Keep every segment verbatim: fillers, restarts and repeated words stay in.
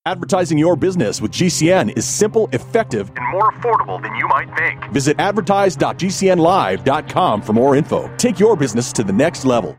Advertising your business with G C N is simple, effective, and more affordable than you might think. Visit advertise dot g c n live dot com for more info. Take your business to the next level.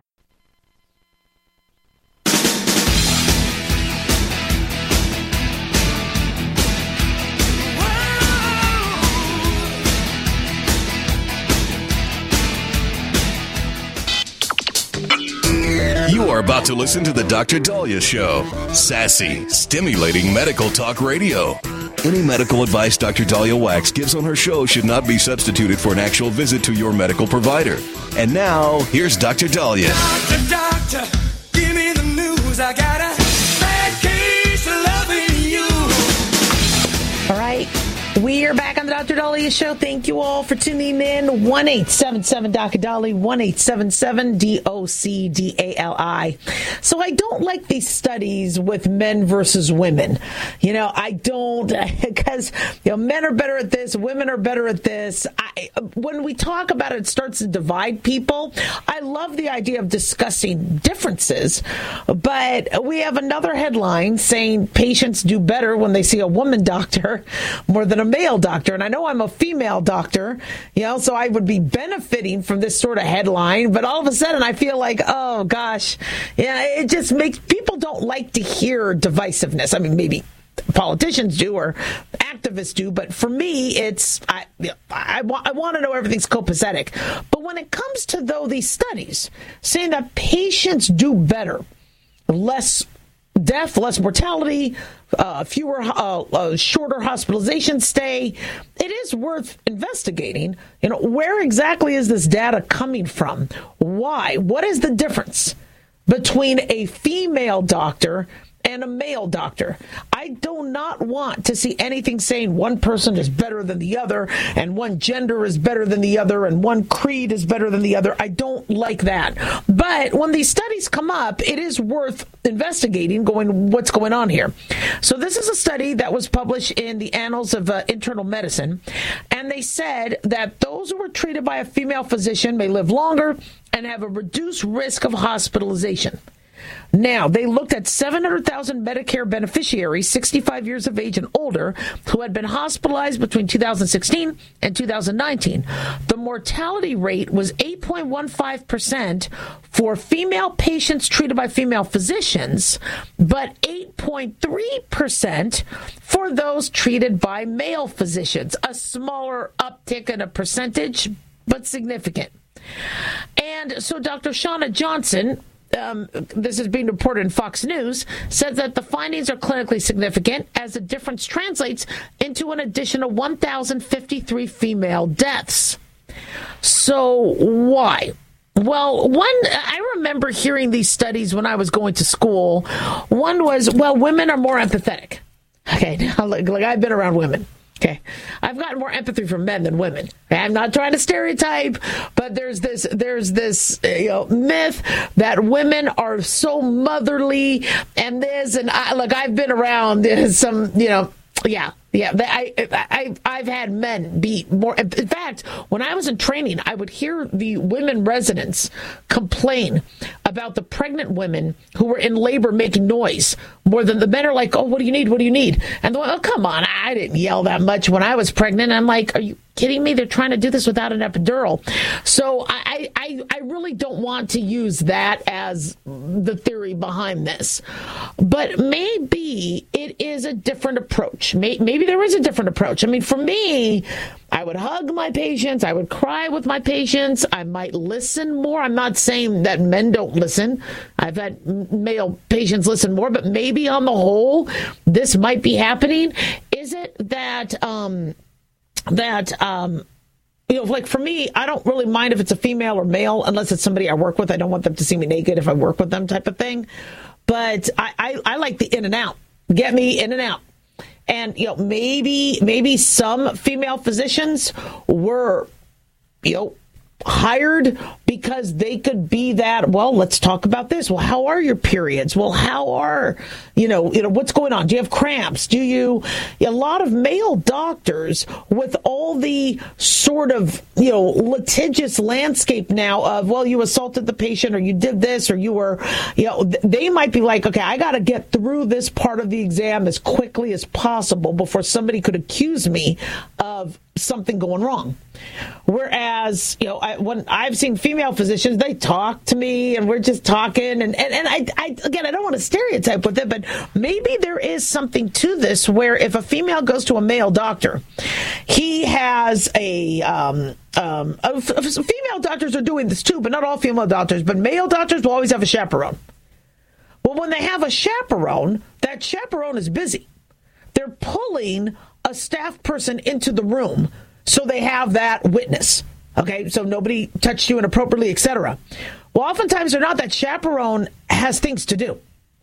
You are about to listen to the Doctor Dahlia Show. Sassy, stimulating medical talk radio. Any medical advice Doctor Dahlia Wax gives on her show should not be substituted for an actual visit to your medical provider. And now, here's Doctor Dahlia. Doctor, doctor, give me the news. I got a bad case of loving you. All right. We are back on the Doctor Dahlia Show. Thank you all for tuning in. one eight seven seven Doctor Dahlia, one eight seven seven D O C D A L I. So I don't like these studies with men versus women. You know, I don't, because, you know, men are better at this, women are better at this. I, when we talk about it, it starts to divide people. I love the idea of discussing differences, but we have another headline saying patients do better when they see a woman doctor more than a male doctor. And I know I'm a female doctor, you know, so I would be benefiting from this sort of headline. But all of a sudden I feel like, oh gosh, yeah, it just makes people don't like to hear divisiveness. I mean, maybe politicians do or activists do, but for me, it's I I, I want to know everything's copacetic. But when it comes to though these studies saying that patients do better, less death, less mortality, uh, fewer, uh, uh, shorter hospitalization stay, it is worth investigating. You know, where exactly is this data coming from? Why? What is the difference between a female doctor and a male doctor? I do not want to see anything saying one person is better than the other and one gender is better than the other and one creed is better than the other. I don't like that. But when these studies come up, it is worth investigating, going, what's going on here? So this is a study that was published in the Annals of uh, Internal Medicine, and they said that those who were treated by a female physician may live longer and have a reduced risk of hospitalization. Now, they looked at seven hundred thousand Medicare beneficiaries, sixty-five years of age and older, who had been hospitalized between two thousand sixteen and two thousand nineteen. The mortality rate was eight point one five percent for female patients treated by female physicians, but eight point three percent for those treated by male physicians. A smaller uptick in a percentage, but significant. And so Doctor Shauna Johnson, Um, this is being reported in Fox News, says that the findings are clinically significant as the difference translates into an additional one thousand fifty-three female deaths. So why? Well, one, I remember hearing these studies when I was going to school. One was, well, women are more empathetic. Okay, now, like, like I've been around women. Okay, I've gotten more empathy from men than women. I'm not trying to stereotype, but there's this there's this you know, myth that women are so motherly and this and I, like I've been around some you know yeah yeah I, I I've had men be more. In fact, when I was in training, I would hear the women residents complain about the pregnant women who were in labor making noise more than the men are like, oh, what do you need? What do you need? And they're like, oh, come on, I didn't yell that much when I was pregnant. I'm like, are you kidding me? They're trying to do this without an epidural. So I, I, I really don't want to use that as the theory behind this. But maybe it is a different approach. Maybe there is a different approach. I mean, for me, I would hug my patients. I would cry with my patients. I might listen more. I'm not saying that men don't listen. I've had male patients listen more, but maybe on the whole, this might be happening. Is it that, um, that, um, you know, like for me, I don't really mind if it's a female or male, unless it's somebody I work with. I don't want them to see me naked if I work with them type of thing. But I, I, I like the in and out. Get me in and out. And, you know, maybe maybe some female physicians were, you know, hired because they could be that, well, let's talk about this. Well, how are your periods? Well, how are, you know, you know, what's going on? Do you have cramps? Do you, a lot of male doctors with all the sort of, you know, litigious landscape now of, well, you assaulted the patient or you did this or you were, you know, they might be like, okay, I got to get through this part of the exam as quickly as possible before somebody could accuse me of something going wrong. Whereas, you know, I, when I've seen female physicians, they talk to me and we're just talking. And, and, and I, I, again, I don't want to stereotype with it, but maybe there is something to this where if a female goes to a male doctor, he has a, um, um, a, a, female doctors are doing this too, but not all female doctors, but male doctors will always have a chaperone. Well, when they have a chaperone, that chaperone is busy. They're pulling a staff person into the room so they have that witness. Okay, so nobody touched you inappropriately, et cetera. Well, oftentimes they're not. That chaperone has things to do.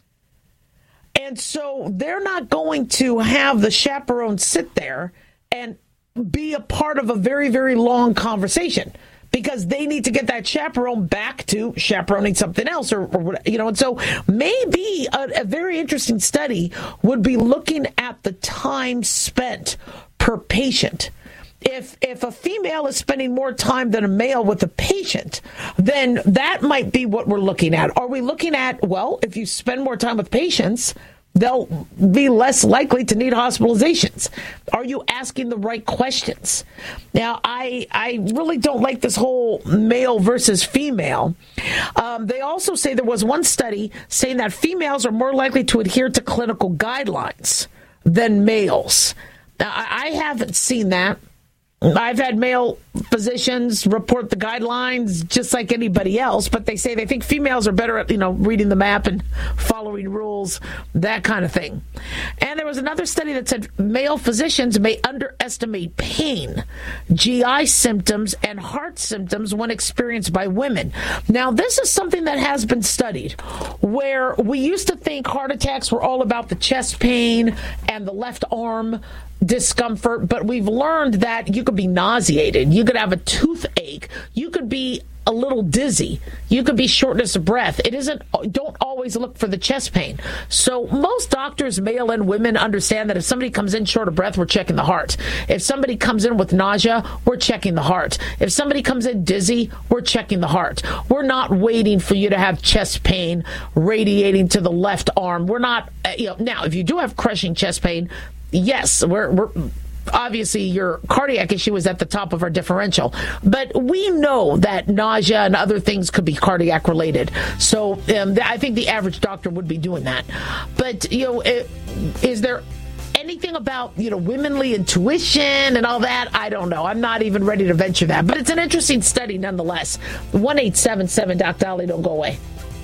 And so they're not going to have the chaperone sit there and be a part of a very, very long conversation because they need to get that chaperone back to chaperoning something else or, or you know. And so maybe a, a very interesting study would be looking at the time spent per patient. If if a female is spending more time than a male with a patient, then that might be what we're looking at. Are we looking at, well, if you spend more time with patients, they'll be less likely to need hospitalizations. Are you asking the right questions? Now, I I really don't like this whole male versus female. Um, they also say there was one study saying that females are more likely to adhere to clinical guidelines than males. Now, I, I haven't seen that. I've had male physicians report the guidelines just like anybody else, but they say they think females are better at, you know, reading the map and following rules, that kind of thing. And there was another study that said male physicians may underestimate pain, G I symptoms, and heart symptoms when experienced by women. Now, this is something that has been studied, where we used to think heart attacks were all about the chest pain and the left arm discomfort, but we've learned that you could be nauseated, you could have a toothache, you could be a little dizzy, you could be shortness of breath. It isn't, don't always look for the chest pain. So most doctors, male and women, understand that if somebody comes in short of breath, we're checking the heart. If somebody comes in with nausea, we're checking the heart. If somebody comes in dizzy, we're checking the heart. We're not waiting for you to have chest pain radiating to the left arm. We're not, you know, now if you do have crushing chest pain, yes, we're, we're obviously your cardiac issue is at the top of our differential, but we know that nausea and other things could be cardiac related. So um, I think the average doctor would be doing that. But, you know, it, is there anything about, you know, womanly intuition and all that? I don't know. I'm not even ready to venture that, but it's an interesting study nonetheless. one eight seven seven Doc Dolly, don't go away.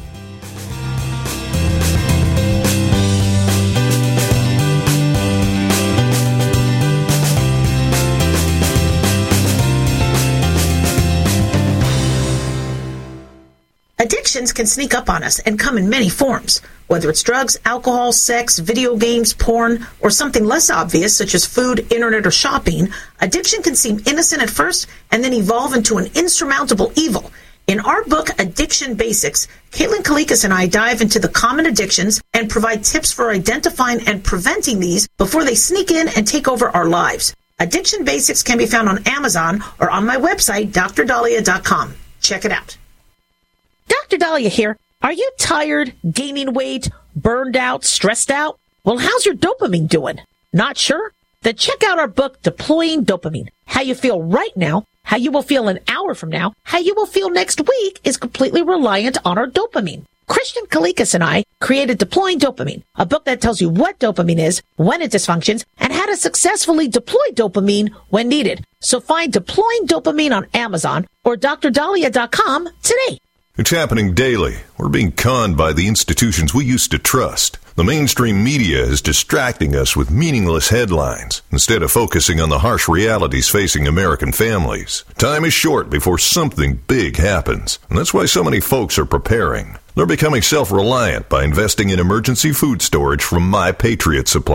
Addictions can sneak up on us and come in many forms. Whether it's drugs, alcohol, sex, video games, porn, or something less obvious such as food, internet, or shopping, addiction can seem innocent at first and then evolve into an insurmountable evil. In our book, Addiction Basics, Caitlin Kalikas and I dive into the common addictions and provide tips for identifying and preventing these before they sneak in and take over our lives. Addiction Basics can be found on Amazon or on my website, D R Dahlia dot com. Check it out. Doctor Dahlia here. Are you tired, gaining weight, burned out, stressed out? Well, how's your dopamine doing? Not sure? Then check out our book, Deploying Dopamine. How you feel right now, how you will feel an hour from now, how you will feel next week is completely reliant on our dopamine. Christian Kalikas and I created Deploying Dopamine, a book that tells you what dopamine is, when it dysfunctions, and how to successfully deploy dopamine when needed. So find Deploying Dopamine on Amazon or D R Dahlia dot com today. It's happening daily. We're being conned by the institutions we used to trust. The mainstream media is distracting us with meaningless headlines instead of focusing on the harsh realities facing American families. Time is short before something big happens, and that's why so many folks are preparing. They're becoming self-reliant by investing in emergency food storage from My Patriot Supply.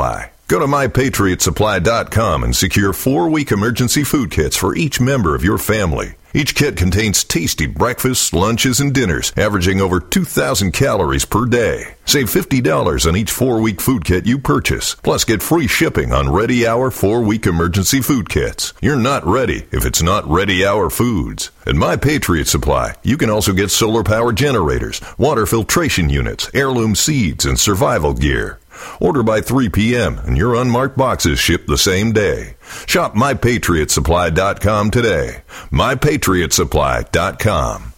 Go to my patriot supply dot com and secure four-week emergency food kits for each member of your family. Each kit contains tasty breakfasts, lunches, and dinners, averaging over two thousand calories per day. Save fifty dollars on each four-week food kit you purchase. Plus, get free shipping on Ready Hour four-week emergency food kits. You're not ready if it's not Ready Hour Foods. At My Patriot Supply, you can also get solar power generators, water filtration units, heirloom seeds, and survival gear. Order by three p.m. and your unmarked boxes ship the same day. Shop my patriot supply dot com today. my patriot supply dot com.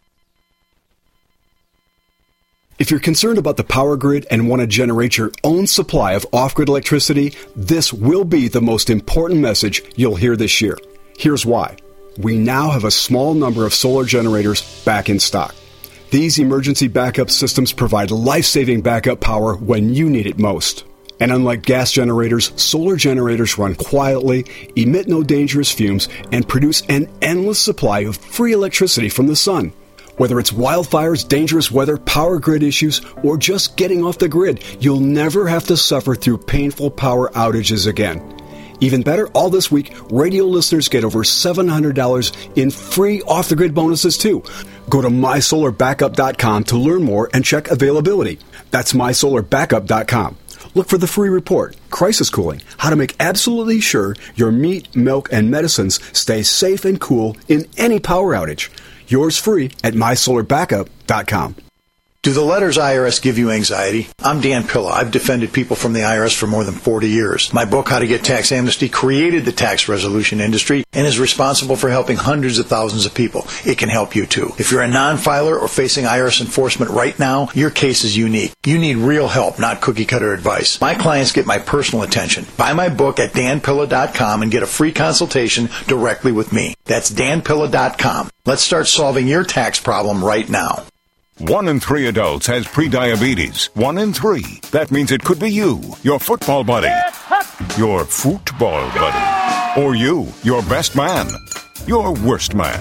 If you're concerned about the power grid and want to generate your own supply of off-grid electricity, this will be the most important message you'll hear this year. Here's why. We now have a small number of solar generators back in stock. These emergency backup systems provide life-saving backup power when you need it most. And unlike gas generators, solar generators run quietly, emit no dangerous fumes, and produce an endless supply of free electricity from the sun. Whether it's wildfires, dangerous weather, power grid issues, or just getting off the grid, you'll never have to suffer through painful power outages again. Even better, all this week, radio listeners get over seven hundred dollars in free off-the-grid bonuses, too. Go to my solar backup dot com to learn more and check availability. That's my solar backup dot com. Look for the free report, Crisis Cooling, how to make absolutely sure your meat, milk, and medicines stay safe and cool in any power outage. Yours free at my solar backup dot com. Do the letters I R S give you anxiety? I'm Dan Pilla. I've defended people from the I R S for more than forty years. My book, How to Get Tax Amnesty, created the tax resolution industry and is responsible for helping hundreds of thousands of people. It can help you too. If you're a non-filer or facing I R S enforcement right now, your case is unique. You need real help, not cookie-cutter advice. My clients get my personal attention. Buy my book at dan pilla dot com and get a free consultation directly with me. That's dan pilla dot com. Let's start solving your tax problem right now. One in three adults has prediabetes. One in three. That means it could be you, your football buddy, your football buddy, or you, your best man, your worst man,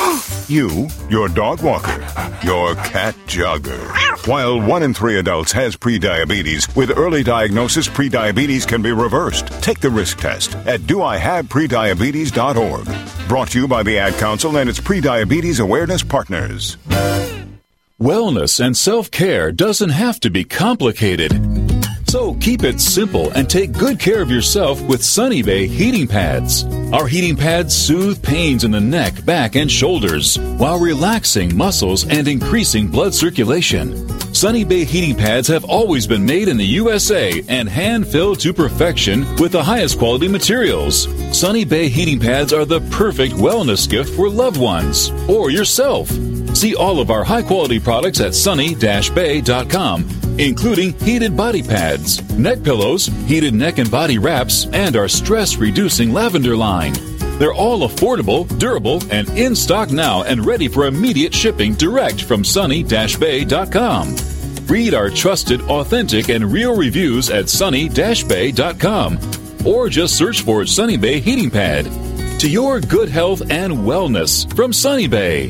you, your dog walker, your cat jogger. While one in three adults has prediabetes, with early diagnosis, prediabetes can be reversed. Take the risk test at do I have prediabetes dot org. Brought to you by the Ad Council and its Prediabetes Awareness Partners. Wellness and self-care doesn't have to be complicated. So keep it simple and take good care of yourself with Sunny Bay heating pads. Our heating pads soothe pains in the neck, back, and shoulders while relaxing muscles and increasing blood circulation. Sunny Bay heating pads have always been made in the U S A and hand-filled to perfection with the highest quality materials. Sunny Bay heating pads are the perfect wellness gift for loved ones or yourself. See all of our high-quality products at sunny dash bay dot com, including heated body pads, neck pillows, heated neck and body wraps, and our stress-reducing lavender line. They're all affordable, durable, and in stock now and ready for immediate shipping direct from sunny dash bay dot com. Read our trusted, authentic, and real reviews at sunny dash bay dot com or just search for Sunny Bay Heating Pad. To your good health and wellness from Sunny Bay.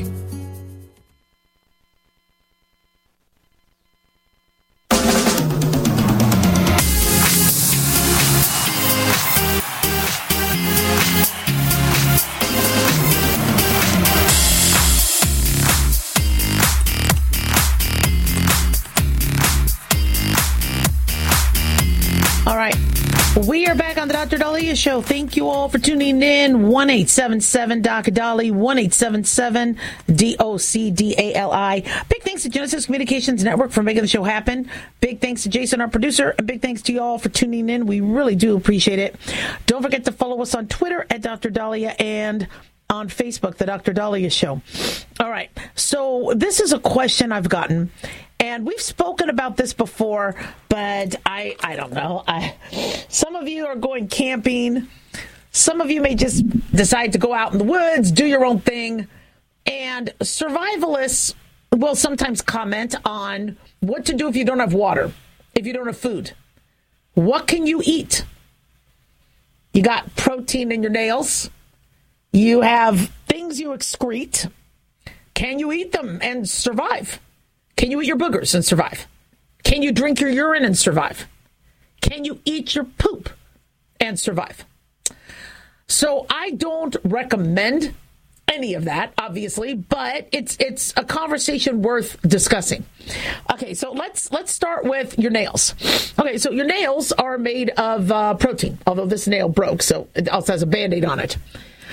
We are back on the Doctor Daliah Show. Thank you all for tuning in. one eight seven seven D O C D A L I, one eight seven seven D O C D A L I. Big thanks to Genesis Communications Network for making the show happen. Big thanks to Jason, our producer, and big thanks to you all for tuning in. We really do appreciate it. Don't forget to follow us on Twitter at Doctor Daliah and on Facebook, the Doctor Daliah Show. All right. So this is a question I've gotten. And we've spoken about this before, but I I don't know. I, some of you are going camping. Some of you may just decide to go out in the woods, do your own thing. And survivalists will sometimes comment on what to do if you don't have water, if you don't have food. What can you eat? You got protein in your nails. You have things you excrete. Can you eat them and survive? Can you eat your boogers and survive? Can you drink your urine and survive? Can you eat your poop and survive? So I don't recommend any of that, obviously, but it's it's a conversation worth discussing. Okay, so let's let's start with your nails. Okay, so your nails are made of uh, protein, although this nail broke, so it also has a Band-Aid on it.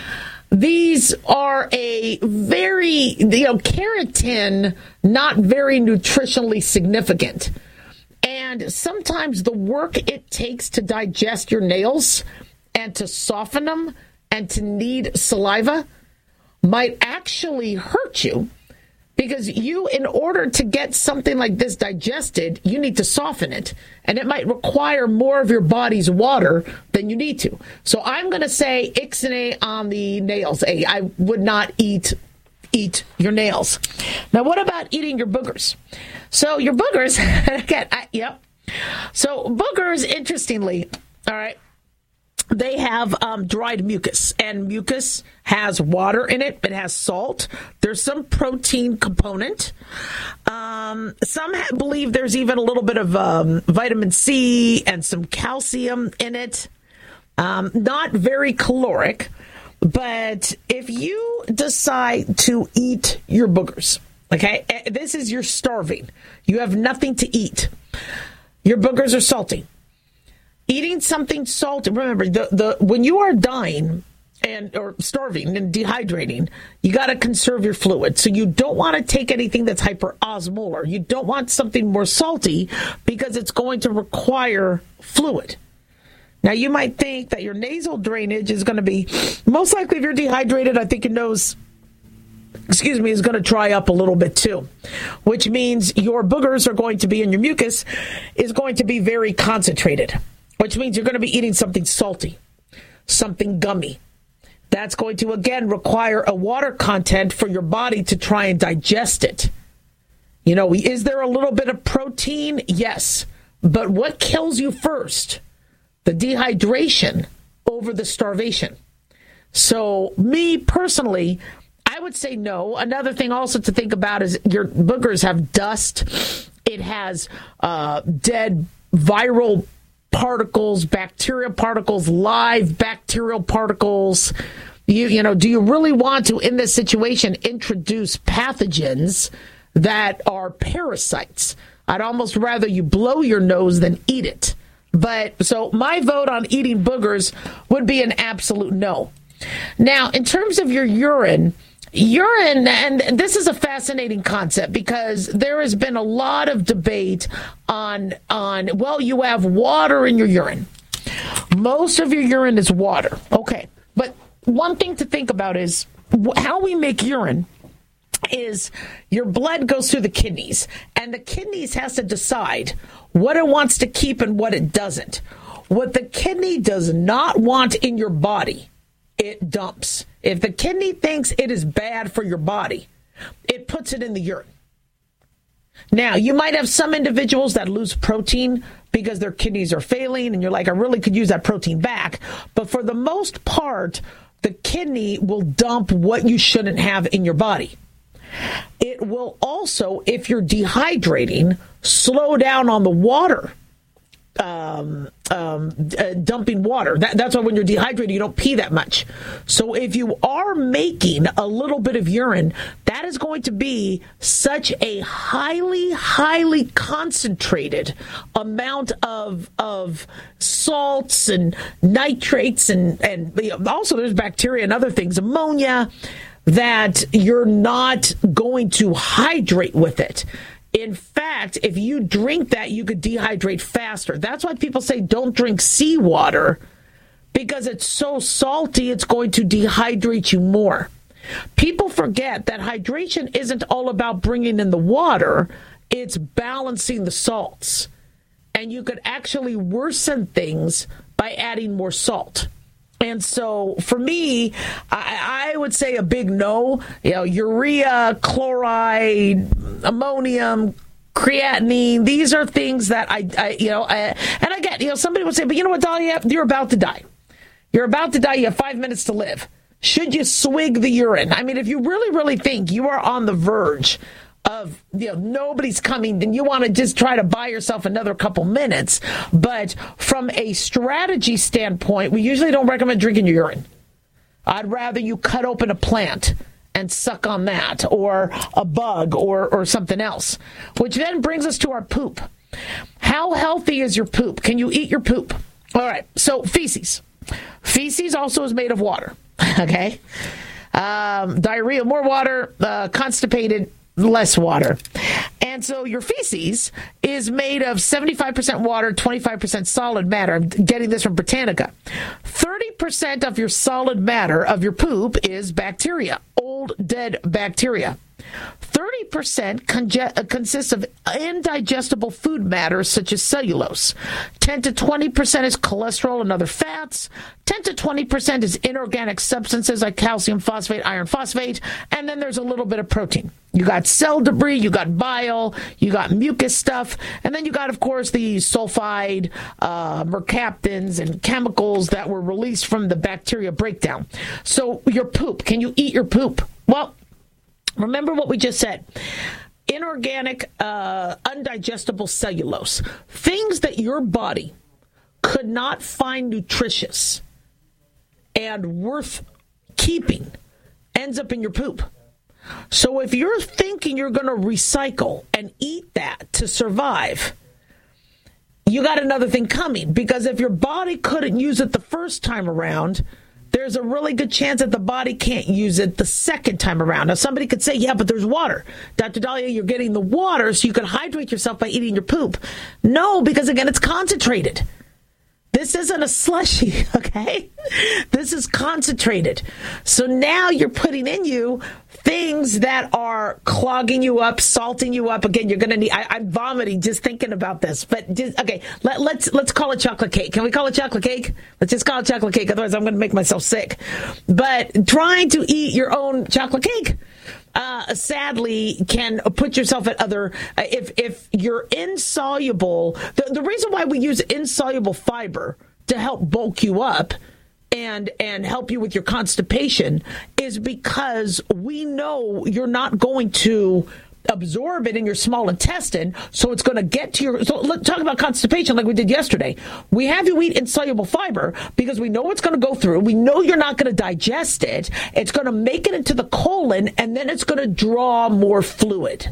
These are a very, you know, keratin, not very nutritionally significant. And sometimes the work it takes to digest your nails and to soften them and to knead saliva might actually hurt you, because you, in order to get something like this digested, you need to soften it. And it might require more of your body's water than you need to. So I'm going to say ixnay on the nails. A, I would not eat eat your nails. Now, what about eating your boogers? So your boogers, again, I, yep. So boogers, interestingly, all right, they have um, dried mucus, and mucus has water in it. It has salt. There's some protein component. Um, some ha- believe there's even a little bit of um, vitamin C and some calcium in it. Um, not very caloric, but if you decide to eat your boogers, okay, this is you're starving. You have nothing to eat. Your boogers are salty. Eating something salty, remember, the, the when you are dying and or starving and dehydrating, you got to conserve your fluid. So you don't want to take anything that's hyperosmolar. You don't want something more salty because it's going to require fluid. Now, you might think that your nasal drainage is going to be, most likely if you're dehydrated, I think your nose, excuse me, is going to dry up a little bit too, which means your boogers are going to be, and your mucus is going to be very concentrated, which means you're going to be eating something salty, something gummy. That's going to, again, require a water content for your body to try and digest it. You know, is there a little bit of protein? Yes. But what kills you first? The dehydration over the starvation. So me personally, I would say no. Another thing also to think about is your boogers have dust. It has uh, dead viral particles, bacterial particles, live bacterial particles. You, you know, do you really want to, in this situation, introduce pathogens that are parasites? I'd almost rather you blow your nose than eat it. But so my vote on eating boogers would be an absolute no. Now, in terms of your urine, urine, and this is a fascinating concept because there has been a lot of debate on, on, well, you have water in your urine. Most of your urine is water. Okay. But one thing to think about is how we make urine is your blood goes through the kidneys, and the kidneys has to decide what it wants to keep and what it doesn't. What the kidney does not want in your body, it dumps. If the kidney thinks it is bad for your body, it puts it in the urine. Now, you might have some individuals that lose protein because their kidneys are failing, and you're like, I really could use that protein back. But for the most part, the kidney will dump what you shouldn't have in your body. It will also, if you're dehydrating, slow down on the water, um, um, uh, dumping water. That, that's why when you're dehydrated, you don't pee that much. So if you are making a little bit of urine, that is going to be such a highly, highly concentrated amount of of salts and nitrates and, and you know, also there's bacteria and other things, ammonia, that you're not going to hydrate with it. In fact, if you drink that, you could dehydrate faster. That's why people say don't drink seawater, because it's so salty, it's going to dehydrate you more. People forget that hydration isn't all about bringing in the water, it's balancing the salts. And you could actually worsen things by adding more salt. And so for me, I, I would say a big no. You know, urea, chloride, ammonium, creatinine, these are things that I, I you know, I, and I get, you know, somebody would say, but you know what, Dahlia, you're about to die. You're about to die. You have five minutes to live. Should you swig the urine? I mean, if you really, really think you are on the verge of, you know, nobody's coming, then you want to just try to buy yourself another couple minutes. But from a strategy standpoint, we usually don't recommend drinking your urine. I'd rather you cut open a plant and suck on that, or a bug, or, or something else. Which then brings us to our poop. How healthy is your poop? Can you eat your poop? All right, so feces. Feces also is made of water, okay? Um, diarrhea, more water. Uh, constipated, less water. And so your feces is made of seventy-five percent water, twenty-five percent solid matter. I'm getting this from Britannica. thirty percent of your solid matter of your poop is bacteria, old, dead bacteria. thirty percent conge- consists of indigestible food matter such as cellulose. ten to twenty percent is cholesterol and other fats. ten to twenty percent is inorganic substances like calcium phosphate, iron phosphate, and then there's a little bit of protein. You got cell debris, you got bile, you got mucus stuff, and then you got, of course, the sulfide, uh, mercaptans, and chemicals that were released from the bacteria breakdown. So your poop, can you eat your poop? Well, remember what we just said. Inorganic, uh, undigestible cellulose. Things that your body could not find nutritious and worth keeping ends up in your poop. So if you're thinking you're going to recycle and eat that to survive, you got another thing coming. Because if your body couldn't use it the first time around, there's a really good chance that the body can't use it the second time around. Now, somebody could say, yeah, but there's water. Doctor Dahlia, you're getting the water so you can hydrate yourself by eating your poop. No, because, again, it's concentrated. This isn't a slushy, okay? This is concentrated. So now you're putting in you things that are clogging you up, salting you up. Again, you're going to need, I, I'm vomiting just thinking about this. But, just, okay, let, let's let's call it chocolate cake. Can we call it chocolate cake? Let's just call it chocolate cake. Otherwise, I'm going to make myself sick. But trying to eat your own chocolate cake, Uh, sadly, can put yourself at other, uh, if if you're insoluble, the, the reason why we use insoluble fiber to help bulk you up and and help you with your constipation is because we know you're not going to absorb it in your small intestine, so it's going to get to your, so let's talk about constipation like we did yesterday. We have you eat insoluble fiber because we know it's going to go through. We know you're not going to digest it. It's going to make it into the colon, and then it's going to draw more fluid.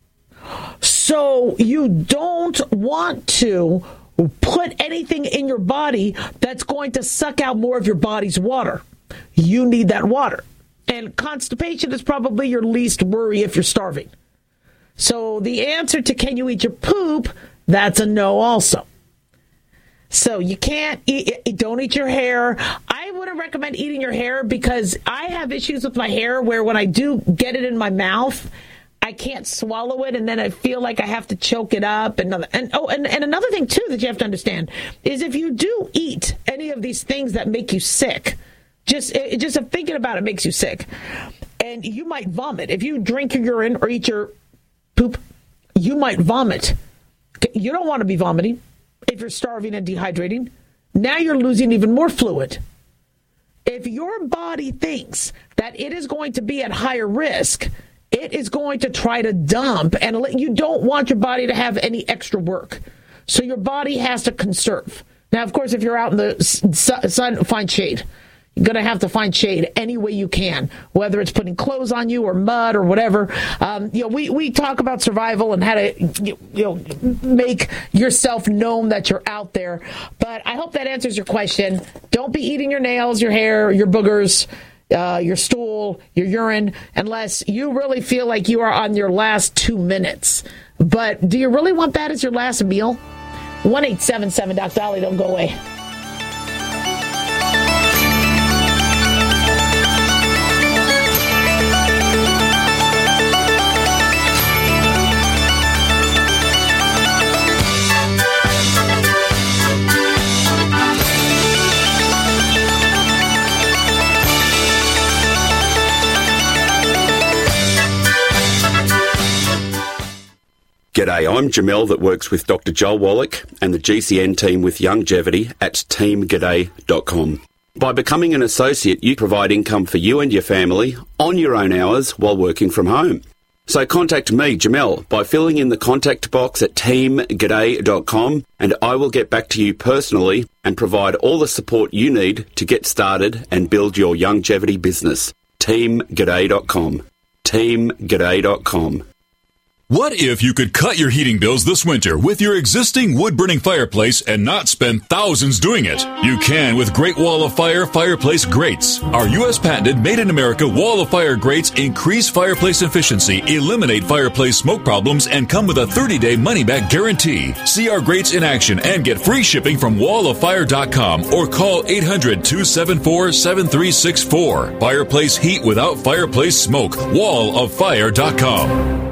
So you don't want to put anything in your body that's going to suck out more of your body's water. You need that water. And constipation is probably your least worry if you're starving. So the answer to can you eat your poop, that's a no also. So you can't eat, don't eat your hair. I wouldn't recommend eating your hair because I have issues with my hair where when I do get it in my mouth, I can't swallow it, and then I feel like I have to choke it up. And, and oh, and, and another thing, too, that you have to understand is if you do eat any of these things that make you sick, just, just thinking about it makes you sick, and you might vomit. If you drink your urine or eat your poop, you might vomit. You don't want to be vomiting if you're starving and dehydrating. Now you're losing even more fluid. If your body thinks that it is going to be at higher risk, it is going to try to dump, and you don't want your body to have any extra work. So your body has to conserve. Now, of course, if you're out in the sun, find shade. You're going to have to find shade any way you can, whether it's putting clothes on you or mud or whatever. Um, you know, we, we talk about survival and how to, you know, make yourself known that you're out there. But I hope that answers your question. Don't be eating your nails, your hair, your boogers, uh, your stool, your urine, unless you really feel like you are on your last two minutes. But do you really want that as your last meal? one eight seven seven Doc Dolly, don't go away. G'day, I'm Jamel that works with Doctor Joel Wallach and the G C N team with Longevity at team g'day dot com. By becoming an associate, you provide income for you and your family on your own hours while working from home. So contact me, Jamel, by filling in the contact box at team g'day dot com, and I will get back to you personally and provide all the support you need to get started and build your longevity business. team g'day dot com. team g'day dot com. What if you could cut your heating bills this winter with your existing wood-burning fireplace and not spend thousands doing it? You can with Great Wall of Fire fireplace grates. Our U S patented made-in-America Wall of Fire grates increase fireplace efficiency, eliminate fireplace smoke problems, and come with a thirty-day money-back guarantee. See our grates in action and get free shipping from wall of fire dot com or call eight hundred, two seven four, seven three six four. Fireplace heat without fireplace smoke. wall of fire dot com.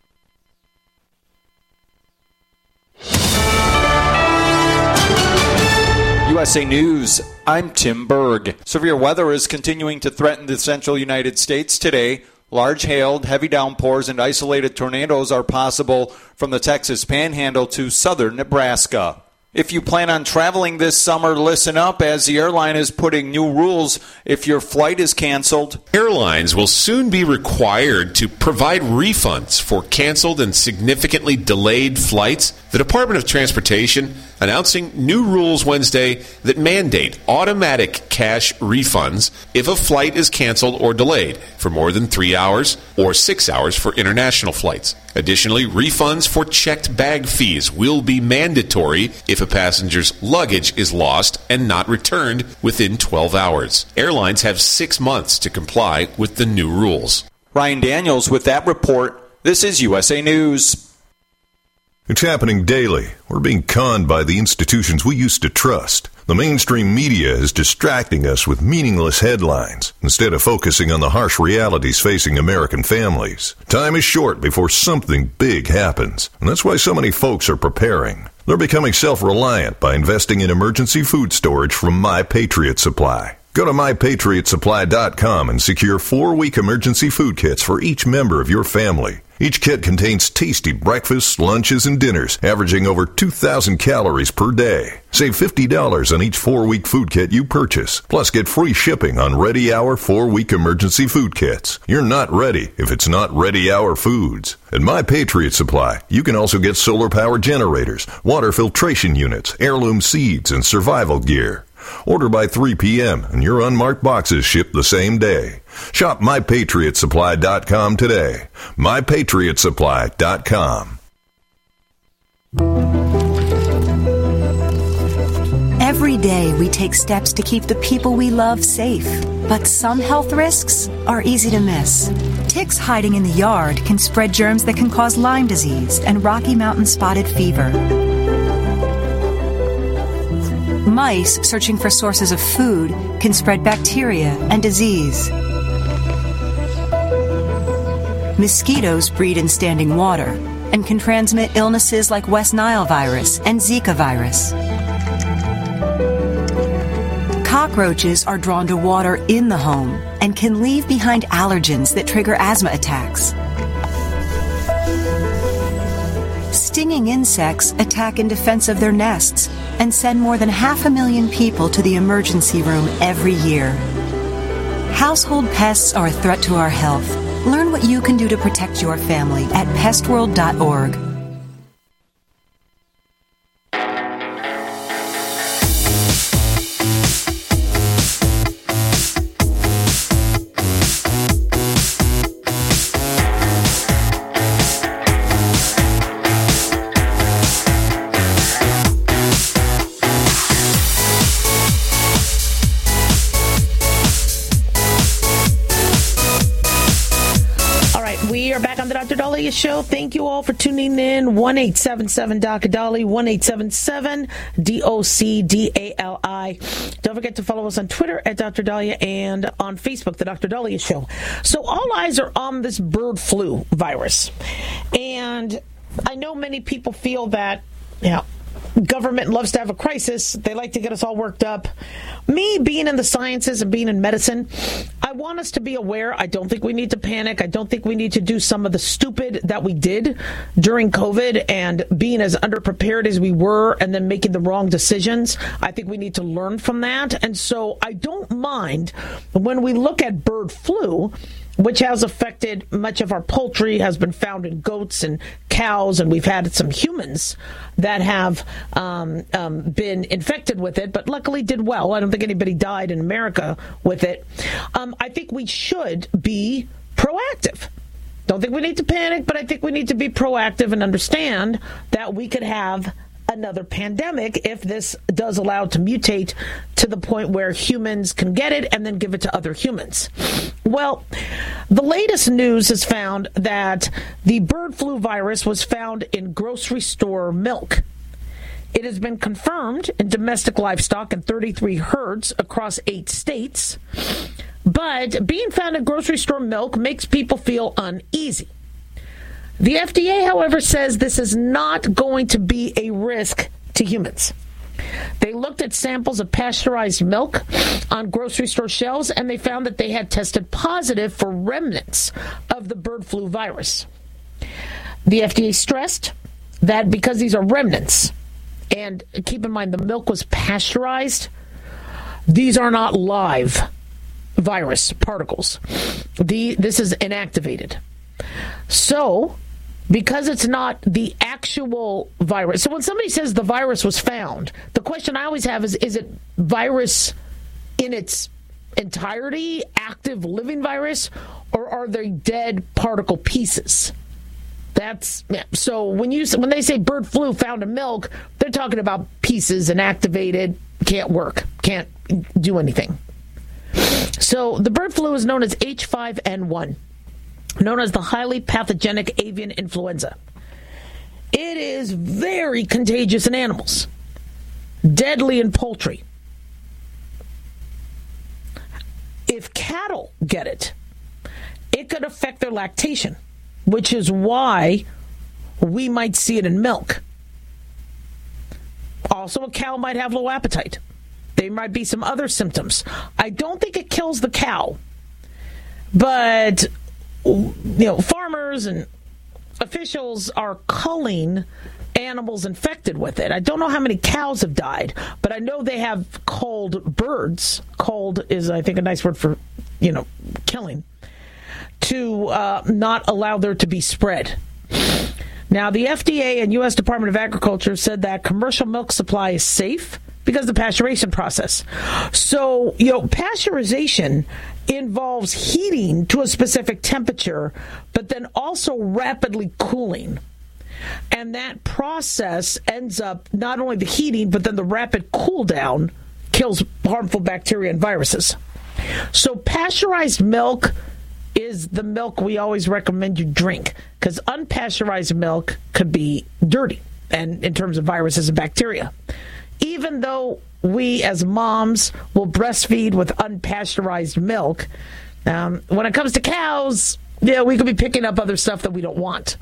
U S A News, I'm Tim Berg. Severe weather is continuing to threaten the central United States today. Large hail, heavy downpours, and isolated tornadoes are possible from the Texas Panhandle to southern Nebraska. If you plan on traveling this summer, listen up as the airline is putting new rules if your flight is canceled. Airlines will soon be required to provide refunds for canceled and significantly delayed flights. The Department of Transportation announcing new rules Wednesday that mandate automatic cash refunds if a flight is canceled or delayed for more than three hours or six hours for international flights. Additionally, refunds for checked bag fees will be mandatory if a passenger's luggage is lost and not returned within twelve hours. Airlines have six months to comply with the new rules. Ryan Daniels with that report. This is U S A News. It's happening daily. We're being conned by the institutions we used to trust. The mainstream media is distracting us with meaningless headlines instead of focusing on the harsh realities facing American families. Time is short before something big happens, and that's why so many folks are preparing. They're becoming self-reliant by investing in emergency food storage from My Patriot Supply. Go to my patriot supply dot com and secure four-week emergency food kits for each member of your family. Each kit contains tasty breakfasts, lunches, and dinners, averaging over two thousand calories per day. Save fifty dollars on each four-week food kit you purchase. Plus, get free shipping on Ready Hour four-week emergency food kits. You're not ready if it's not Ready Hour foods. At My Patriot Supply, you can also get solar power generators, water filtration units, heirloom seeds, and survival gear. Order by three p.m. and your unmarked boxes ship the same day. Shop my patriot supply dot com today. my patriot supply dot com. Every day we take steps to keep the people we love safe. But some health risks are easy to miss. Ticks hiding in the yard can spread germs that can cause Lyme disease and Rocky Mountain spotted fever. Mice searching for sources of food can spread bacteria and disease. Mosquitoes breed in standing water and can transmit illnesses like West Nile virus and Zika virus. Cockroaches are drawn to water in the home and can leave behind allergens that trigger asthma attacks. Stinging insects attack in defense of their nests and send more than half a million people to the emergency room every year. Household pests are a threat to our health. Learn what you can do to protect your family at pest world dot org. Show. Thank you all for tuning in. one eight seven seven D O C Dolly, one eight seven seven D O C D A L I. Don't forget to follow us on Twitter at Doctor Dahlia and on Facebook, The Doctor Dahlia Show. So all eyes are on this bird flu virus. And I know many people feel that, you know, government loves to have a crisis. They like to get us all worked up. Me, being in the sciences and being in medicine, I want us to be aware. I don't think we need to panic. I don't think we need to do some of the stupid that we did during COVID and being as underprepared as we were and then making the wrong decisions. I think we need to learn from that. And so I don't mind when we look at bird flu, which has affected much of our poultry, has been found in goats and cows, and we've had some humans that have um, um, been infected with it, but luckily did well. I don't think anybody died in America with it. Um, I think we should be proactive. Don't think we need to panic, but I think we need to be proactive and understand that we could have another pandemic if this does allow it to mutate to the point where humans can get it and then give it to other humans. Well, the latest news has found that the bird flu virus was found in grocery store milk. It has been confirmed in domestic livestock in thirty-three herds across eight states. But being found in grocery store milk makes people feel uneasy. The F D A, however, says this is not going to be a risk to humans. They looked at samples of pasteurized milk on grocery store shelves, and they found that they had tested positive for remnants of the bird flu virus. The F D A stressed that because these are remnants, and keep in mind the milk was pasteurized, these are not live virus particles. The, this is inactivated. So, because it's not the actual virus. So when somebody says the virus was found, the question I always have is, is it virus in its entirety, active living virus, or are they dead particle pieces? That's yeah. So when you when they say bird flu found in milk, they're talking about pieces, inactivated, can't work, can't do anything. So the bird flu is known as H five N one, known as the highly pathogenic avian influenza. It is very contagious in animals, deadly in poultry. If cattle get it, it could affect their lactation, which is why we might see it in milk. Also, a cow might have low appetite. There might be some other symptoms. I don't think it kills the cow, but you know, farmers and officials are culling animals infected with it. I don't know how many cows have died, but I know they have culled birds. Culled is, I think, a nice word for, you know, killing, to uh, not allow there to be spread. Now, the F D A and U S Department of Agriculture said that commercial milk supply is safe because of the pasteurization process. So, you know, pasteurization involves heating to a specific temperature, but then also rapidly cooling. And that process ends up not only the heating, but then the rapid cool down kills harmful bacteria and viruses. So pasteurized milk is the milk we always recommend you drink, because unpasteurized milk could be dirty and in terms of viruses and bacteria. Even though we as moms will breastfeed with unpasteurized milk, um, when it comes to cows, yeah, we could be picking up other stuff that we don't want.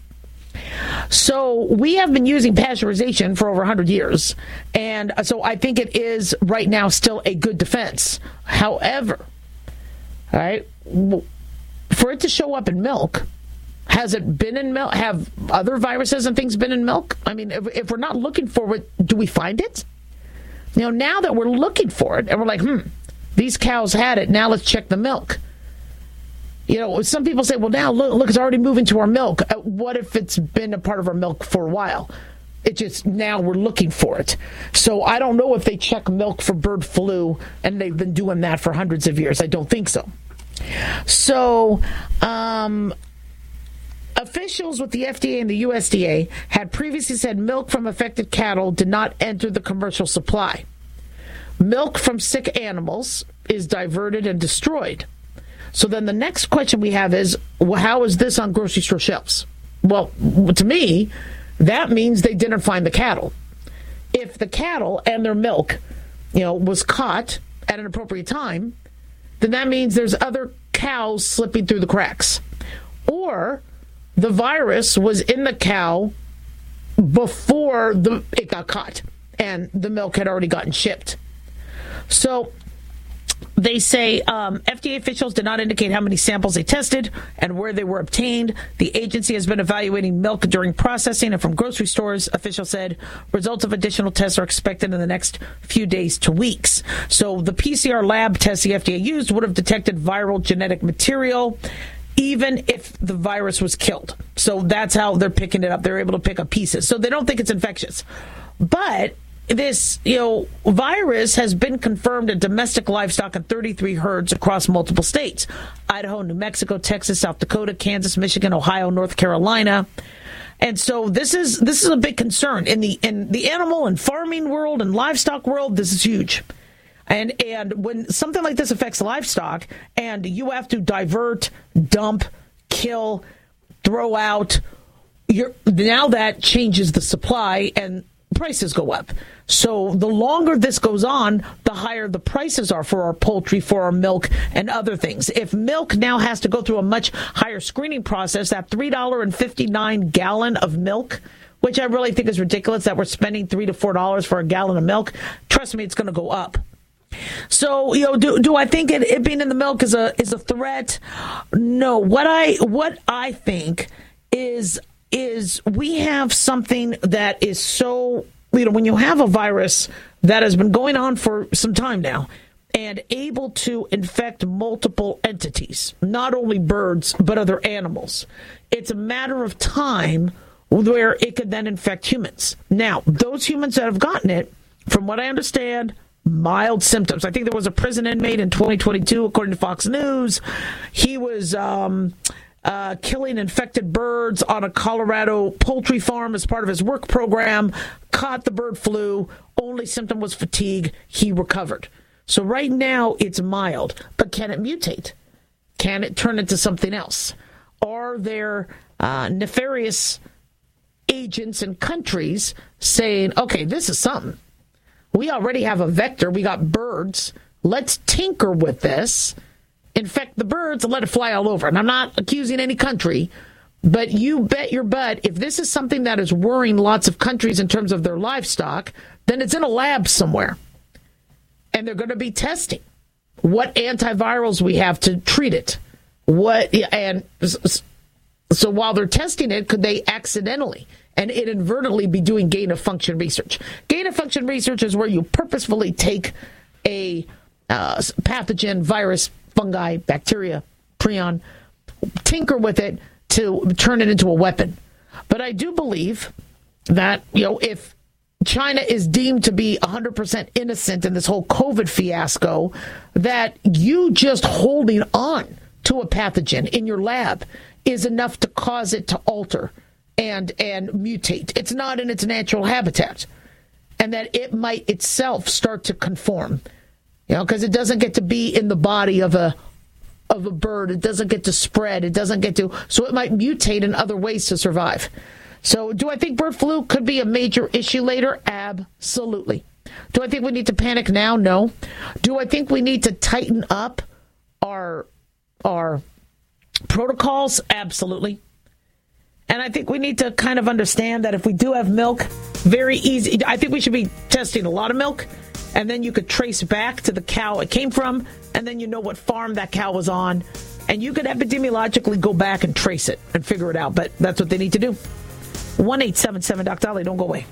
So we have been using pasteurization for over one hundred years, and so I think it is right now still a good defense. However, all right, for it to show up in milk, has it been in milk? Have other viruses and things been in milk? I mean, if, if we're not looking for it, do we find it? You know, now that we're looking for it, and we're like, hmm, these cows had it, now let's check the milk. You know, some people say, well, now, look, look, it's already moving to our milk. Uh, what if it's been a part of our milk for a while? It just, now we're looking for it. So I don't know if they check milk for bird flu, and they've been doing that for hundreds of years. I don't think so. So, um... officials with the F D A and the U S D A had previously said milk from affected cattle did not enter the commercial supply. Milk from sick animals is diverted and destroyed. So then the next question we have is, well, how is this on grocery store shelves? Well, to me, that means they didn't find the cattle. If the cattle and their milk, you know, was caught at an appropriate time, then that means there's other cows slipping through the cracks. Or the virus was in the cow before the it got caught, and the milk had already gotten shipped. So they say um, F D A officials did not indicate how many samples they tested and where they were obtained. The agency has been evaluating milk during processing and from grocery stores. Officials said results of additional tests are expected in the next few days to weeks. So the P C R lab test the F D A used would have detected viral genetic material even if the virus was killed. So that's how they're picking it up. They're able to pick up pieces. So they don't think it's infectious. But this, you know, virus has been confirmed in domestic livestock in thirty-three herds across multiple states. Idaho, New Mexico, Texas, South Dakota, Kansas, Michigan, Ohio, North Carolina. And so this is this is a big concern in the in the animal and farming world and livestock world. This is huge. And and when something like this affects livestock and you have to divert, dump, kill, throw out, you're, now that changes the supply and prices go up. So the longer this goes on, the higher the prices are for our poultry, for our milk, and other things. If milk now has to go through a much higher screening process, that three dollars and fifty-nine cents gallon of milk, which I really think is ridiculous that we're spending three to four dollars for a gallon of milk, trust me, it's going to go up. So, you know, do do I think it, it being in the milk is a is a threat? No. What I what I think is is we have something that is so, you know, when you have a virus that has been going on for some time now and able to infect multiple entities, not only birds, but other animals, it's a matter of time where it could then infect humans. Now, those humans that have gotten it, from what I understand, mild symptoms. I think there was a prison inmate in twenty twenty-two, according to Fox News. He was um, uh, killing infected birds on a Colorado poultry farm as part of his work program, caught the bird flu. Only symptom was fatigue. He recovered. So right now it's mild, but can it mutate? Can it turn into something else? Are there uh, nefarious agents in countries saying, okay, this is something. We already have a vector. We got birds. Let's tinker with this, infect the birds, and let it fly all over. And I'm not accusing any country, but you bet your butt, if this is something that is worrying lots of countries in terms of their livestock, then it's in a lab somewhere. And they're going to be testing what antivirals we have to treat it. What and so while they're testing it, could they accidentally and inadvertently be doing gain-of-function research? Gain-of-function research is where you purposefully take a uh, pathogen, virus, fungi, bacteria, prion, tinker with it to turn it into a weapon. But I do believe that, you know, if China is deemed to be one hundred percent innocent in this whole COVID fiasco, that you just holding on to a pathogen in your lab is enough to cause it to alter and and mutate. It's not in its natural habitat, and that it might itself start to conform, you know, because it doesn't get to be in the body of a of a bird. It doesn't get to spread. It doesn't get to, so it might mutate in other ways to survive. So do I think bird flu could be a major issue later? Absolutely. Do I think we need to panic now? No. Do I think we need to tighten up our our protocols? Absolutely. And I think we need to kind of understand that if we do have milk, very easy. I think we should be testing a lot of milk, and then you could trace back to the cow it came from, and then you know what farm that cow was on, and you could epidemiologically go back and trace it and figure it out. But that's what they need to do. one eight seven seven Doc Dolly. Don't go away.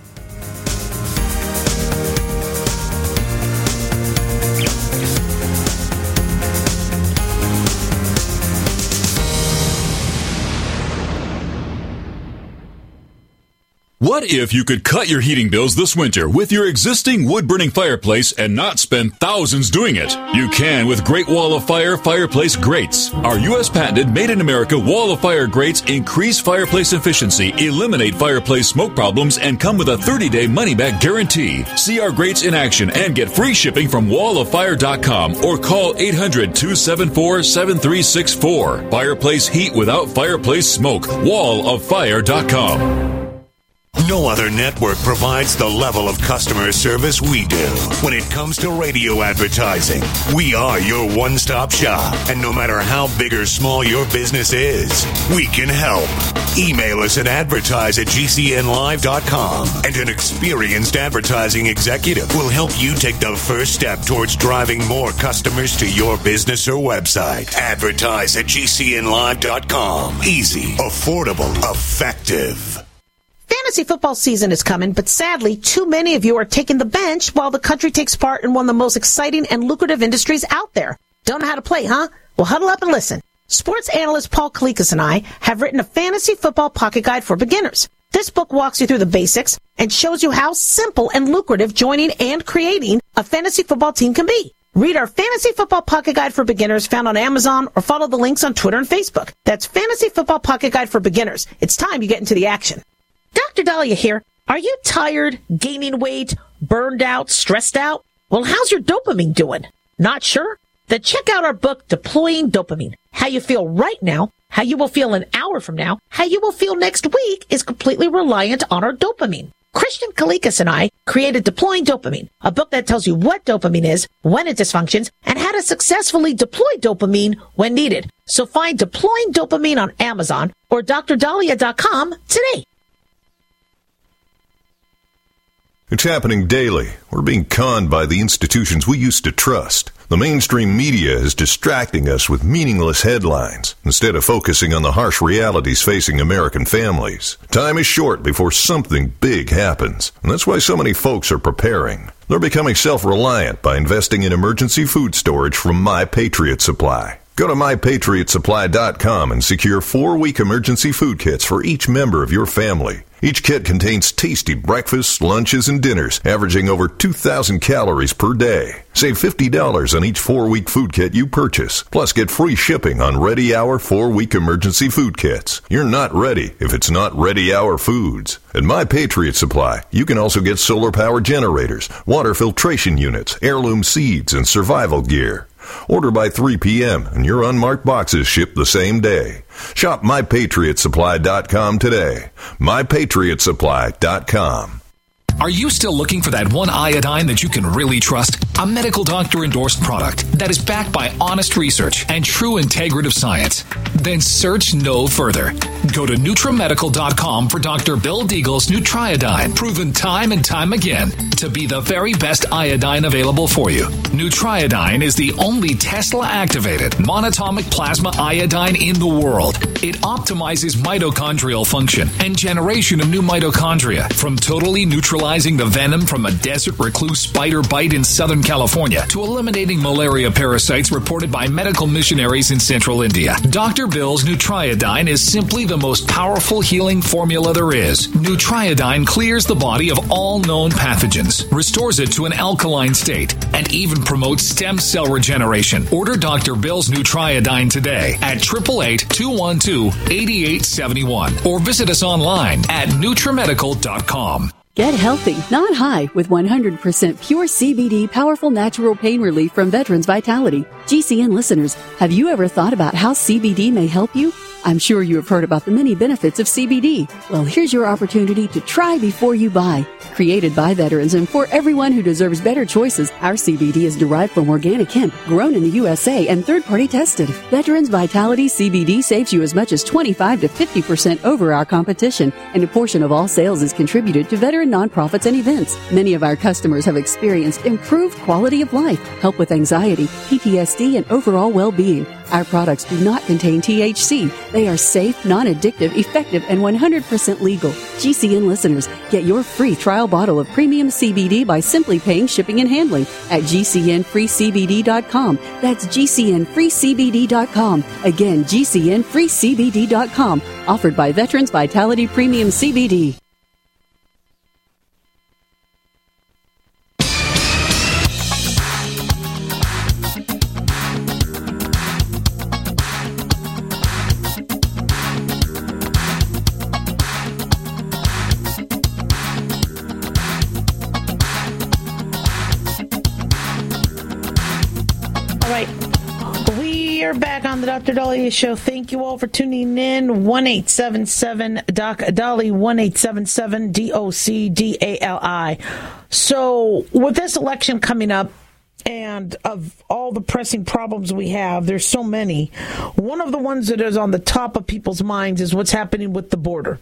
What if you could cut your heating bills this winter with your existing wood-burning fireplace and not spend thousands doing it? You can with Great Wall of Fire Fireplace Grates. Our U S patented made-in-America Wall of Fire grates increase fireplace efficiency, eliminate fireplace smoke problems, and come with a thirty-day money-back guarantee. See our grates in action and get free shipping from wall of fire dot com or call eight hundred, two seven four, seven three six four. Fireplace heat without fireplace smoke. wall of fire dot com. No other network provides the level of customer service we do. When it comes to radio advertising, we are your one-stop shop. And no matter how big or small your business is, we can help. Email us at advertise at g c n live dot com, and an experienced advertising executive will help you take the first step towards driving more customers to your business or website. Advertise at g c n live dot com. Easy, affordable, effective. Fantasy football season is coming, but sadly, too many of you are taking the bench while the country takes part in one of the most exciting and lucrative industries out there. Don't know how to play, huh? Well, huddle up and listen. Sports analyst Paul Kalikas and I have written a fantasy football pocket guide for beginners. This book walks you through the basics and shows you how simple and lucrative joining and creating a fantasy football team can be. Read our Fantasy Football Pocket Guide for Beginners found on Amazon or follow the links on Twitter and Facebook. That's Fantasy Football Pocket Guide for Beginners. It's time you get into the action. Doctor Dahlia here. Are you tired, gaining weight, burned out, stressed out? Well, how's your dopamine doing? Not sure? Then check out our book, Deploying Dopamine. How you feel right now, how you will feel an hour from now, how you will feel next week is completely reliant on our dopamine. Christian Kalikas and I created Deploying Dopamine, a book that tells you what dopamine is, when it dysfunctions, and how to successfully deploy dopamine when needed. So find Deploying Dopamine on Amazon or D R dahlia dot com today. It's happening daily. We're being conned by the institutions we used to trust. The mainstream media is distracting us with meaningless headlines instead of focusing on the harsh realities facing American families. Time is short before something big happens, and that's why so many folks are preparing. They're becoming self-reliant by investing in emergency food storage from My Patriot Supply. Go to my patriot supply dot com and secure four-week emergency food kits for each member of your family. Each kit contains tasty breakfasts, lunches, and dinners, averaging over two thousand calories per day. Save fifty dollars on each four-week food kit you purchase. Plus, get free shipping on Ready Hour four-week emergency food kits. You're not ready if it's not Ready Hour Foods. At My Patriot Supply, you can also get solar power generators, water filtration units, heirloom seeds, and survival gear. Order by three p.m. and your unmarked boxes ship the same day. Shop my patriot supply dot com today. my patriot supply dot com. Are you still looking for that one iodine that you can really trust? A medical doctor endorsed product that is backed by honest research and true integrative science? Then search no further. Go to NutriMedical dot com for Doctor Bill Deagle's Nutriodine, proven time and time again to be the very best iodine available for you. Nutriodine is the only Tesla-activated monatomic plasma iodine in the world. It optimizes mitochondrial function and generation of new mitochondria from totally neutralizing the venom from a desert recluse spider bite in Southern California to eliminating malaria parasites reported by medical missionaries in central India. Doctor Bill's Nutriodine is simply the most powerful healing formula there is. Nutriodine clears the body of all known pathogens, restores it to an alkaline state, and even promotes stem cell regeneration. Order Doctor Bill's Nutriodine today at eight eight eight, two one two, eight eight seven one or visit us online at NutriMedical dot com. Get healthy, not high, with one hundred percent pure C B D powerful natural pain relief from Veterans Vitality. G C N listeners, have you ever thought about how C B D may help you? I'm sure you have heard about the many benefits of C B D. Well, here's your opportunity to try before you buy. Created by veterans and for everyone who deserves better choices, our C B D is derived from organic hemp, grown in the U S A and third-party tested. Veterans Vitality C B D saves you as much as twenty-five to fifty percent over our competition, and a portion of all sales is contributed to veteran nonprofits and events. Many of our customers have experienced improved quality of life, help with anxiety, P T S D, and overall well-being. Our products do not contain T H C. They are safe, non-addictive, effective, and one hundred percent legal. G C N listeners, get your free trial bottle of premium C B D by simply paying shipping and handling at G C N free C B D dot com. That's G C N free C B D dot com. Again, G C N free C B D dot com. Offered by Veterans Vitality Premium C B D. We're back on the Doctor Dahlia Show. Thank you all for tuning in. one eight seven seven Doc Dolly, one eight seven seven D O C D A L I. So with this election coming up, and of all the pressing problems we have, there's so many. One of the ones that is on the top of people's minds is what's happening with the border.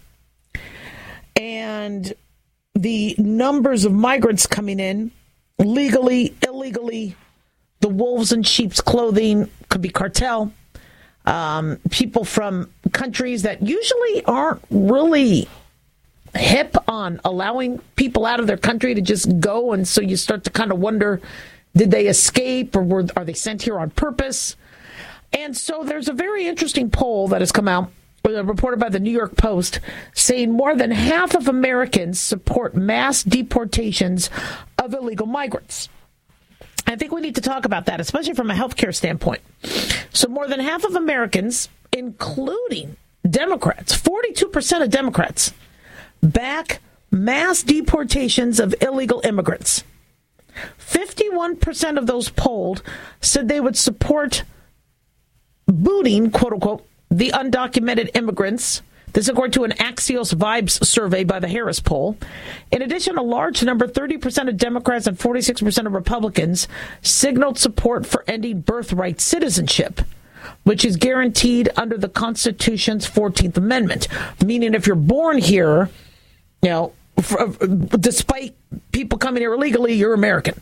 And the numbers of migrants coming in, legally, illegally, the wolves in sheep's clothing, could be cartel, um, people from countries that usually aren't really hip on allowing people out of their country to just go. And so you start to kind of wonder, did they escape or were, are they sent here on purpose? And so there's a very interesting poll that has come out, reported by the New York Post, saying more than half of Americans support mass deportations of illegal migrants. I think we need to talk about that, especially from a healthcare standpoint. So more than half of Americans, including Democrats, forty-two percent of Democrats, back mass deportations of illegal immigrants. fifty-one percent of those polled said they would support booting, quote unquote, the undocumented immigrants. This according to an Axios Vibes survey by the Harris poll. In addition, a large number, thirty percent of Democrats and forty-six percent of Republicans, signaled support for ending birthright citizenship, which is guaranteed under the Constitution's fourteenth Amendment. Meaning if you're born here, you know, for, despite people coming here illegally, you're American.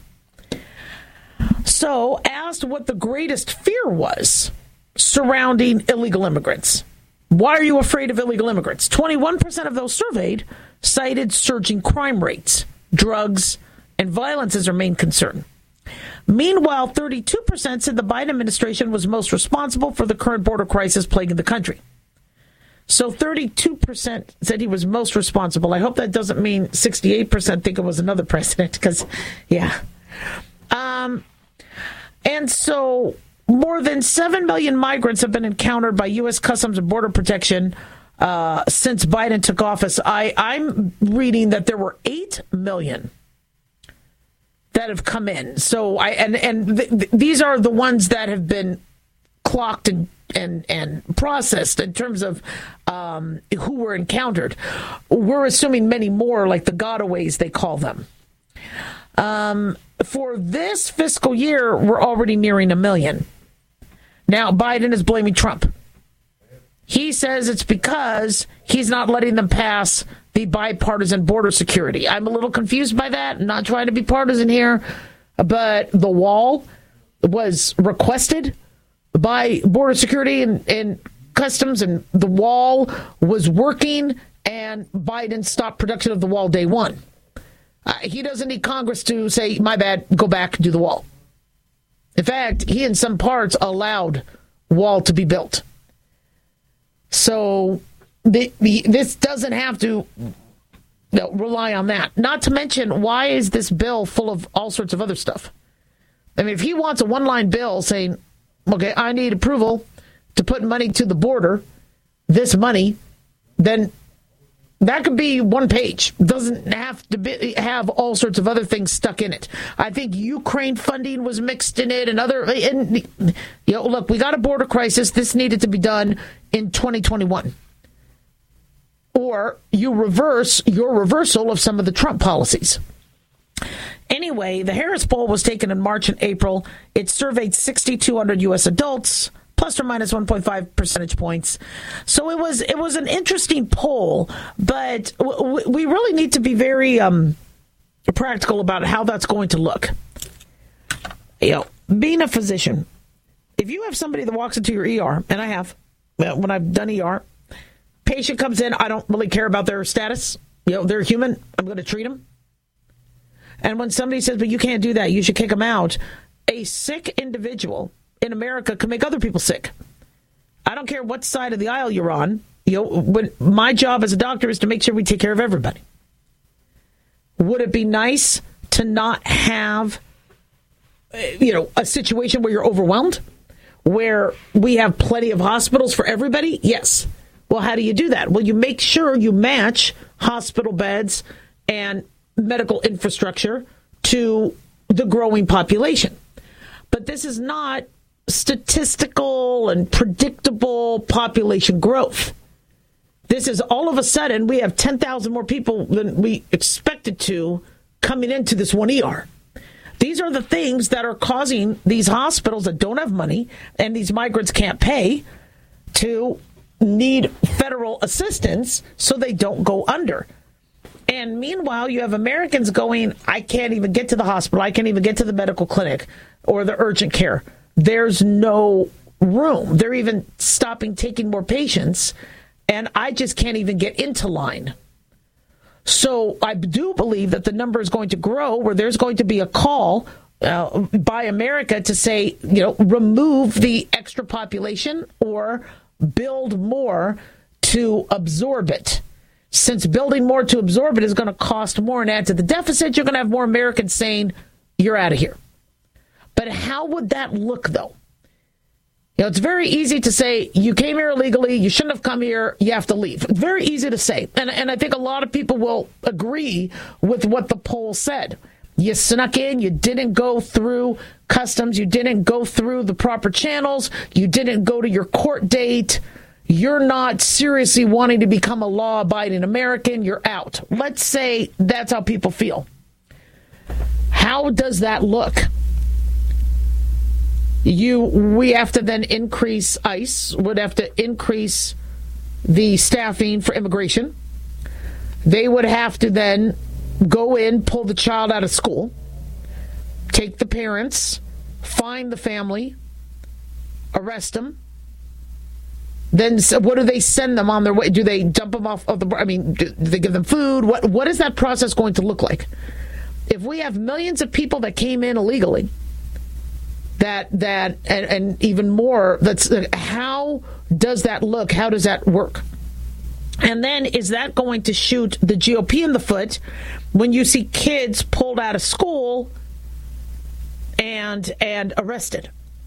So, asked what the greatest fear was surrounding illegal immigrants. Why are you afraid of illegal immigrants? twenty-one percent of those surveyed cited surging crime rates, drugs, and violence as their main concern. Meanwhile, thirty-two percent said the Biden administration was most responsible for the current border crisis plaguing the country. So thirty-two percent said he was most responsible. I hope that doesn't mean sixty-eight percent think it was another president, because, yeah. Um, and so more than seven million migrants have been encountered by U S Customs and Border Protection uh, since Biden took office. I, I'm reading that there were eight million that have come in. So I and and th- th- these are the ones that have been clocked and and and processed in terms of um, who were encountered. We're assuming many more, like the gotaways they call them. Um, for this fiscal year, we're already nearing a million. Now, Biden is blaming Trump. He says it's because he's not letting them pass the bipartisan border security. I'm a little confused by that. I'm not trying to be partisan here, but the wall was requested by border security and, and customs, and the wall was working, and Biden stopped production of the wall day one. Uh, he doesn't need Congress to say, my bad, go back and do the wall. In fact, he in some parts allowed wall to be built. So the, the, this doesn't have to no, rely on that. Not to mention, why is this bill full of all sorts of other stuff? I mean, if he wants a one-line bill saying, okay, I need approval to put money to the border, this money, then that could be one page. It doesn't have to be, have all sorts of other things stuck in it. I think Ukraine funding was mixed in it and other. And, you know, look, we got a border crisis. This needed to be done in twenty twenty-one. Or you reverse your reversal of some of the Trump policies. Anyway, the Harris poll was taken in March and April. It surveyed six thousand two hundred U S adults, plus or minus one point five percentage points. So it was it was an interesting poll, but w- we really need to be very um, practical about how that's going to look. You know, being a physician, if you have somebody that walks into your E R, and I have, when I've done E R, patient comes in, I don't really care about their status. You know, they're human. I'm going to treat them. And when somebody says, but you can't do that, you should kick them out, a sick individual in America can make other people sick. I don't care what side of the aisle you're on. You know, when my job as a doctor is to make sure we take care of everybody. Would it be nice to not have, you know, a situation where you're overwhelmed, where we have plenty of hospitals for everybody? Yes. Well, how do you do that? Well, you make sure you match hospital beds and medical infrastructure to the growing population. But this is not statistical and predictable population growth. This is all of a sudden we have ten thousand more people than we expected to coming into this one E R. These are the things that are causing these hospitals that don't have money and these migrants can't pay to need federal assistance so they don't go under. And meanwhile, you have Americans going, I can't even get to the hospital. I can't even get to the medical clinic or the urgent care. There's no room. They're even stopping taking more patients, and I just can't even get into line. So I do believe that the number is going to grow, where there's going to be a call uh, by America to say, you know, remove the extra population or build more to absorb it. Since building more to absorb it is going to cost more and add to the deficit, you're going to have more Americans saying, you're out of here. But how would that look, though? You know, it's very easy to say, you came here illegally, you shouldn't have come here, you have to leave. It's very easy to say. And, and I think a lot of people will agree with what the poll said. You snuck in, you didn't go through customs, you didn't go through the proper channels, you didn't go to your court date, you're not seriously wanting to become a law-abiding American, you're out. Let's say that's how people feel. How does that look? You, we have to then increase ICE, would have to increase the staffing for immigration. They would have to then go in, pull the child out of school, take the parents, find the family, arrest them. Then so what do they send them on their way? Do they dump them off of the, I mean, do they give them food? What What is that process going to look like? If we have millions of people that came in illegally, that, that and, and even more, that's how does that look? How does that work? And then is that going to shoot the G O P in the foot when you see kids pulled out of school and and arrested?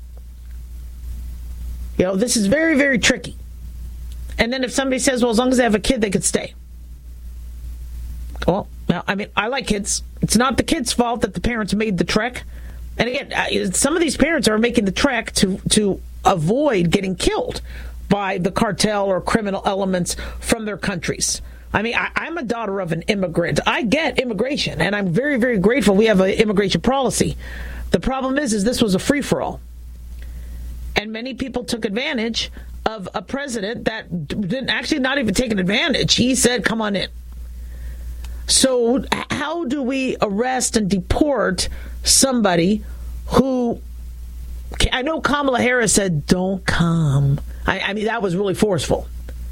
You know, this is very, very tricky. And then if somebody says, well, as long as they have a kid, they could stay. Well, now, I mean, I like kids. It's not the kids' fault that the parents made the trek. And again, some of these parents are making the trek to, to avoid getting killed by the cartel or criminal elements from their countries. I mean, I, I'm a daughter of an immigrant. I get immigration, and I'm very, very grateful we have an immigration policy. The problem is, is this was a free-for-all. And many people took advantage of a president that didn't actually not even take an advantage. He said, come on in. So how do we arrest and deport somebody who, I know Kamala Harris said, don't come. I, I mean, that was really forceful.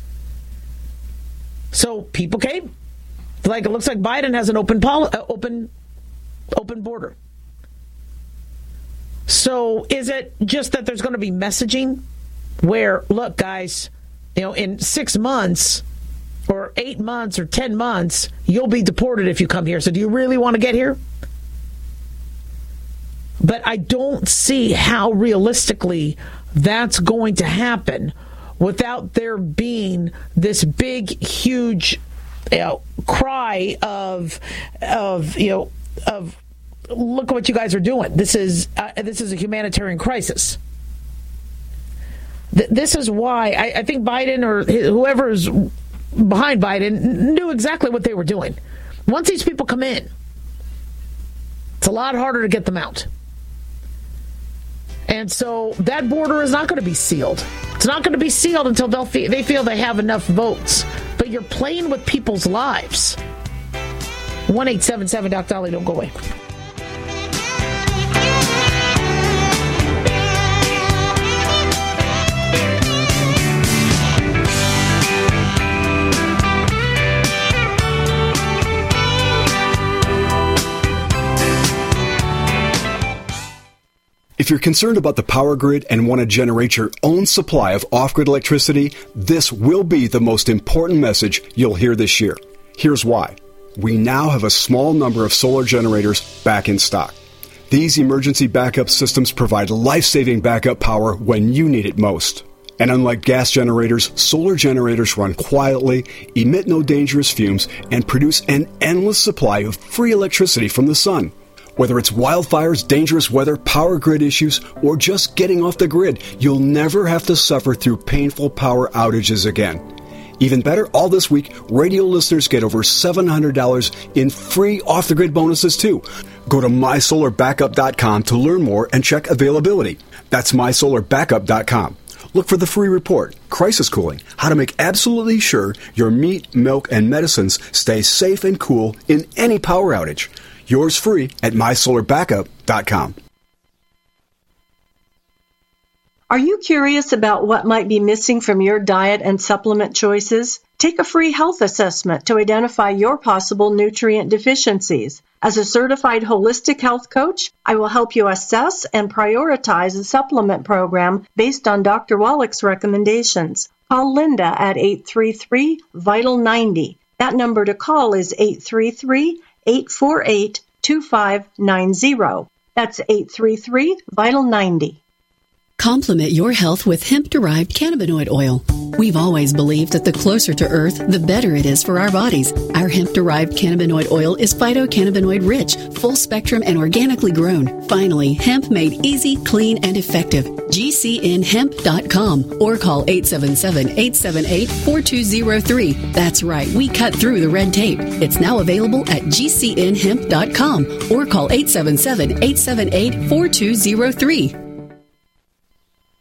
So people came. Like, it looks like Biden has an open, poli- uh, open, open border. So is it just that there's going to be messaging where, look, guys, you know, in six months or eight months or ten months, you'll be deported if you come here. So do you really want to get here? But I don't see how realistically that's going to happen without there being this big, huge, you know, cry of, of, you know, of, look at what you guys are doing. This is uh, this is a humanitarian crisis. Th- this is why I, I think Biden or whoever is behind Biden knew exactly what they were doing. Once these people come in, it's a lot harder to get them out. And so that border is not going to be sealed. It's not going to be sealed until they'll fe- they feel they have enough votes. But you're playing with people's lives. one eight seven seven Doc Dolly, don't go away. If you're concerned about the power grid and want to generate your own supply of off-grid electricity, this will be the most important message you'll hear this year. Here's why. We now have a small number of solar generators back in stock. These emergency backup systems provide life-saving backup power when you need it most. And unlike gas generators, solar generators run quietly, emit no dangerous fumes, and produce an endless supply of free electricity from the sun. Whether it's wildfires, dangerous weather, power grid issues, or just getting off the grid, you'll never have to suffer through painful power outages again. Even better, all this week, radio listeners get over seven hundred dollars in free off-the-grid bonuses, too. Go to my solar backup dot com to learn more and check availability. That's my solar backup dot com. Look for the free report, Crisis Cooling, how to make absolutely sure your meat, milk, and medicines stay safe and cool in any power outage. Yours free at my solar backup dot com. Are you curious about what might be missing from your diet and supplement choices? Take a free health assessment to identify your possible nutrient deficiencies. As a certified holistic health coach, I will help you assess and prioritize a supplement program based on Doctor Wallach's recommendations. Call Linda at eight three three, vital ninety. That number to call is eight three three, eight four eight, two five nine zero. That's eight three three, vital ninety. Complement your health with hemp-derived cannabinoid oil. We've always believed that the closer to Earth, the better it is for our bodies. Our hemp-derived cannabinoid oil is phytocannabinoid-rich, full-spectrum, and organically grown. Finally, hemp made easy, clean, and effective. G C N hemp dot com or call eight seven seven, eight seven eight, four two zero three. That's right, we cut through the red tape. It's now available at G C N hemp dot com or call eight seven seven, eight seven eight, four two zero three.